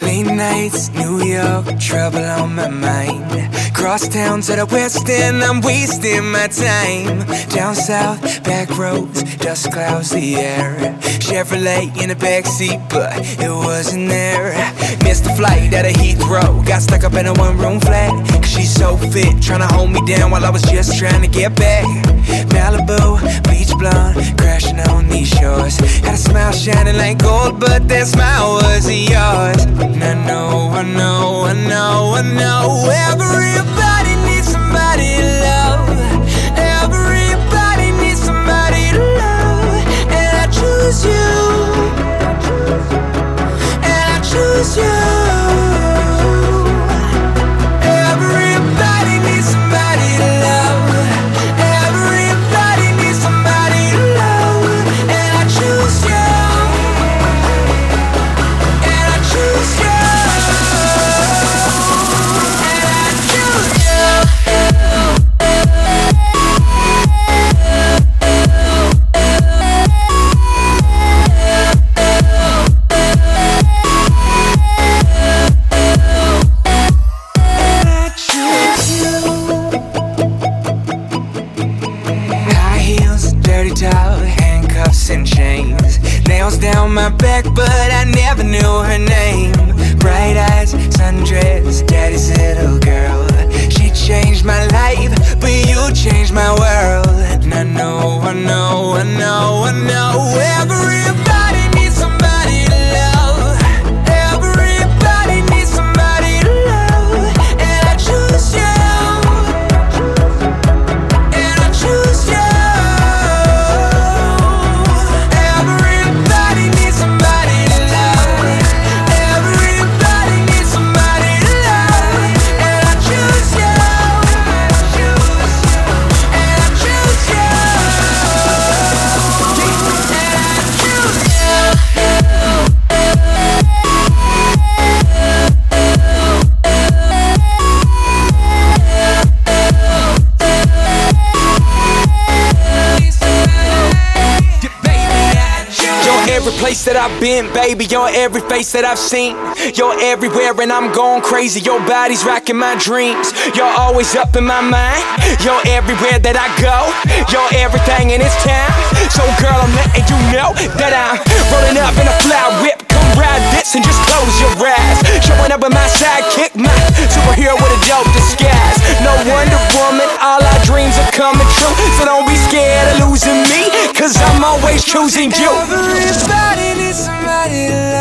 Late nights, New York, trouble on my mind. Cross town to the west end, I'm wasting my time. Down south, back roads, dust clouds the air. Chevrolet in the backseat, but it wasn't there. Missed the flight at a Heathrow, got stuck up in a one-room flat. Cause she's so fit, tryna hold me down while I was just trying to get back. Malibu, beach blonde, crashing on these shores. Had a smile shining like gold, but that smile wasn't yours. And I know, I know, I know, I know everybody needs somebody to love. Everybody needs somebody to love. And I choose you. And I choose you. Everybody needs somebody to love. Everybody needs somebody to love. And I choose you. And I choose you. Handcuffs and chains, nails down my back, but I never knew her name. Bright eyes, sundress, daddy's little girl. She changed my life, but you changed my world. And I know, I know, I know, I know everybody needs somebody to love. Everybody needs somebody to love. And I choose you. And I choose you. Every place that I've been, baby, you're every face that I've seen. You're everywhere and I'm going crazy. Your body's rocking my dreams. You're always up in my mind. You're everywhere that I go. You're everything in this town. So girl, I'm letting you know that I'm rolling up in a fly whip. Come ride this and just close your eyes. Showing up with my sidekick, my superhero with a dope disguise. No Wonder Woman, all our dreams are coming true. So don't be scared of losing me, cause I'm always choosing you. Everybody needs somebody to love.